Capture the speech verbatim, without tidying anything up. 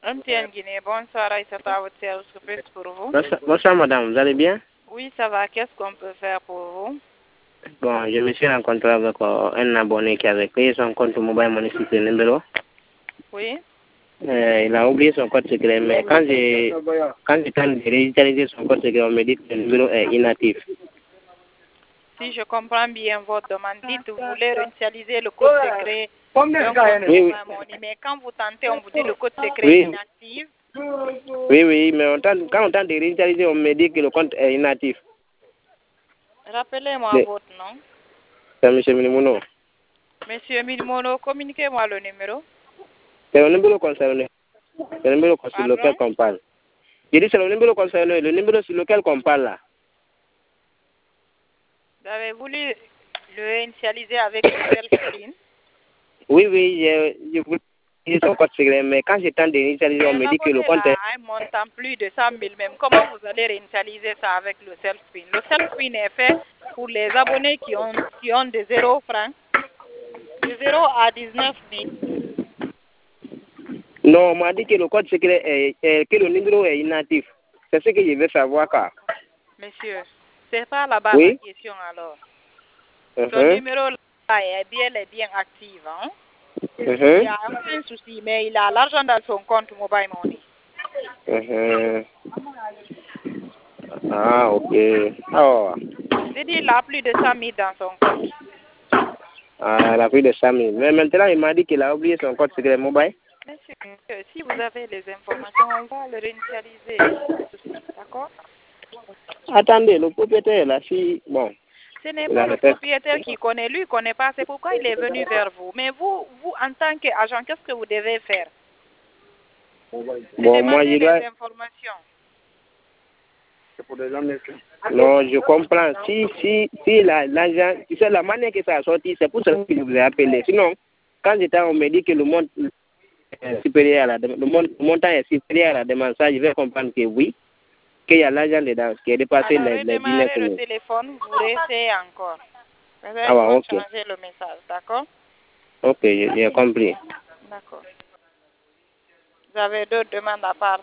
M T N Guinée, bonsoir, Aïssa, à votre service, que peut pour vous? Bonsoir, bonsoir, madame, vous allez bien? Oui, ça va. Qu'est-ce qu'on peut faire pour vous? Bon, je me suis rencontré avec euh, un abonné qui avait créé son compte mobile money sur le numéro. Oui. Euh, il a oublié son code secret, mais quand j'ai quand j'ai tenté de réinitialiser son code secret, on me dit que le numéro est inactif. Si je comprends bien votre demande, dites vous voulez réinitialiser le code secret d'un compte Oui, oui. money, mais quand vous tentez, on vous dit le code secret Oui. est inactif. Oui, oui, mais on tente- quand on tente de réinitialiser, on me dit que le compte est inactif. Rappelez-moi Mais- votre nom. C'est M. Minimouno. Monsieur Milmono, communiquez-moi le numéro. C'est le numéro concerné. C'est le numéro sur Pardon? lequel on parle. Je dis c'est le numéro concerné, le numéro sur lequel on parle là. Vous avez voulu le réinitialiser avec le self-screen. Oui, oui, je, je voulais utiliser son code secret, mais quand j'ai tenté de réinitialiser, on Mais me dit que le l'abonné compte là est... a un montant plus de cent mille même. Comment vous allez réinitialiser ça avec le self-screen? Le self-screen est fait pour les abonnés qui ont, qui ont de zéro francs, de zéro à dix-neuf mille. Non, on m'a dit que le code secret est, est- que le numéro est inactif. C'est ce que je veux savoir, car. Monsieur, c'est pas là-bas la Oui. question alors. Uh Son numéro là est bien, est bien actif. Hein? Il n'y a aucun souci, mais il a l'argent dans son compte mobile money. Ah, ok. Oh, J'ai dit il a plus de cent mille dans son compte. ah, la vie de Samy. Mais maintenant, il m'a dit qu'il a oublié son code secret mobile. Monsieur, monsieur, si vous avez les informations, on va le réinitialiser. Il n'y a pas de souci, d'accord? Attendez, le propriétaire là, si... Bon. Ce n'est Il pas a le fait... propriétaire qui connaît, lui, connaît pas. C'est pourquoi il est venu vers vous. Mais vous, vous en tant qu'agent, qu'est-ce que vous devez faire? C'est Bon, moi, demander je dois... les informations. Non, je comprends. Si, si, si la- l'argent... Tu sais, la manière que ça a sorti, c'est pour ça que je vous ai appelé. Sinon, quand j'étais, on me dit que le monde est supérieur à la demande, le, mon- le montant est supérieur à la demande, ça, je vais comprendre que oui, qu'il y a l'argent dedans, qui est dépassé Alors, les, les dîners redémarrez pour le nous. téléphone, vous réessayez encore. Ah, Ils ouais, vont ok. changer le message, d'accord? Ok, j'ai j'ai compris. D'accord. Vous avez d'autres demandes à part